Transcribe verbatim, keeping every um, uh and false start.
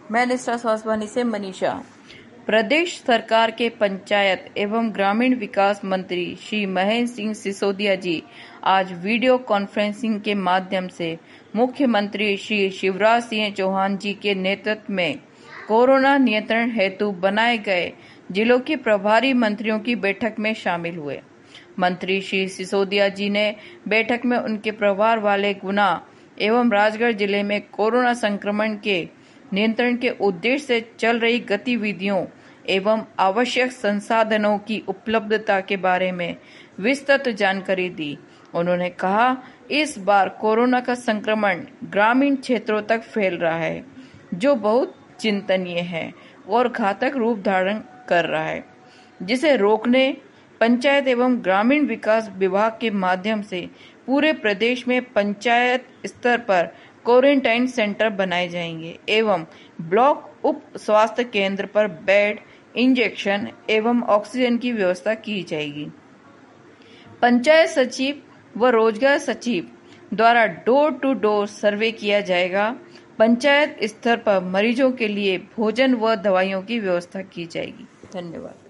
मैं निष्ठा स्वास्थ्य से मनीषा। प्रदेश सरकार के पंचायत एवं ग्रामीण विकास मंत्री श्री महेंद्र सिंह सिसोदिया जी आज वीडियो कॉन्फ्रेंसिंग के माध्यम से मुख्यमंत्री श्री शिवराज सिंह चौहान जी के नेतृत्व में कोरोना नियंत्रण हेतु बनाए गए जिलों के प्रभारी मंत्रियों की बैठक में शामिल हुए। मंत्री श्री सिसोदिया जी ने बैठक में उनके प्रभार वाले गुना एवं राजगढ़ जिले में कोरोना संक्रमण के नियंत्रण के उद्देश्य से चल रही गतिविधियों एवं आवश्यक संसाधनों की उपलब्धता के बारे में विस्तृत जानकारी दी। उन्होंने कहा, इस बार कोरोना का संक्रमण ग्रामीण क्षेत्रों तक फैल रहा है, जो बहुत चिंतनीय है और घातक रूप धारण कर रहा है, जिसे रोकने पंचायत एवं ग्रामीण विकास विभाग के माध्यम से पूरे प्रदेश में पंचायत स्तर पर क्वारंटाइन सेंटर बनाए जाएंगे एवं ब्लॉक उप स्वास्थ्य केंद्र पर बेड, इंजेक्शन एवं ऑक्सीजन की व्यवस्था की जाएगी। पंचायत सचिव व रोजगार सचिव द्वारा डोर टू डोर सर्वे किया जाएगा। पंचायत स्तर पर मरीजों के लिए भोजन व दवाइयों की व्यवस्था की जाएगी। धन्यवाद।